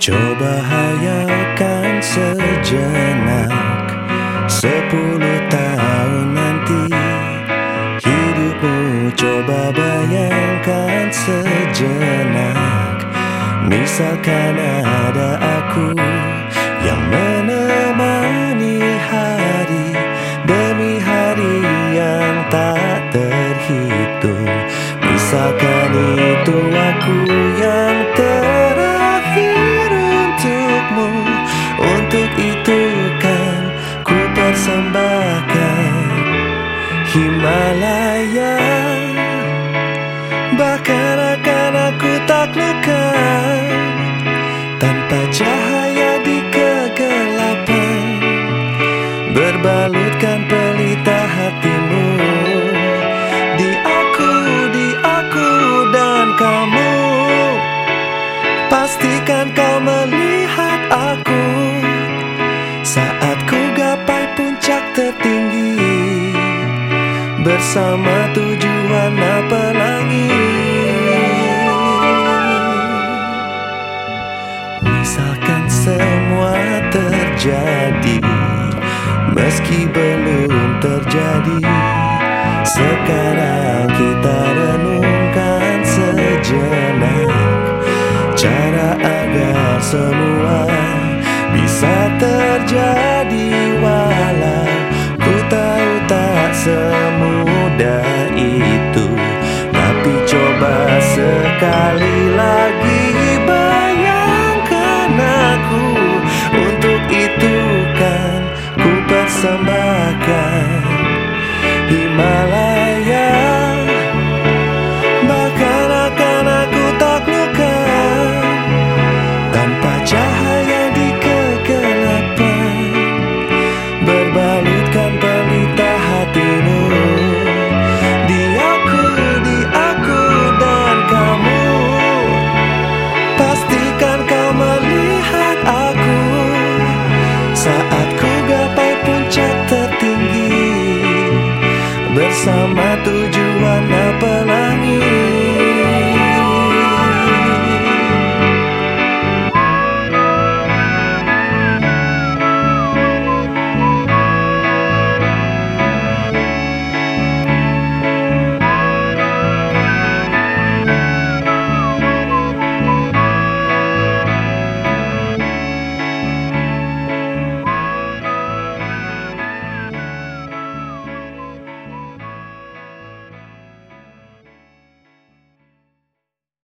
Coba hayalkan sejenak 10 tahun nanti hidupmu, coba bayangkan sejenak. Misalkan ada aku yang menemani hari demi hari yang tak terhitung. Misalkan itu aku yang terakhir untukmu. Untuk itu kan ku persembahkan Himalaya. Bahkan akan aku taklukkan tanpa cahaya di kegelapan. Berbalutkan pelita hatimu di aku dan kamu. Pastikan kau melihat aku saat ku gapai puncak tertinggi bersama tujuan pelangi. Misalkan semua terjadi meski belum terjadi. Sekarang kita renungkan sejenak cara agar semua bisa terjadi. Walau ku tahu tak semudah itu, tapi coba sekali lagi bayangkan aku. Untuk itu kan ku persembahkan Himalaya. Bahkan akan aku taklukkan tanpa cahaya di kegelapan. Berbalutkan pelita hatimu di aku dan kamu. Pastikan kau melihat aku saat ku gapai puncak tertinggi bersama tujuan pelangi.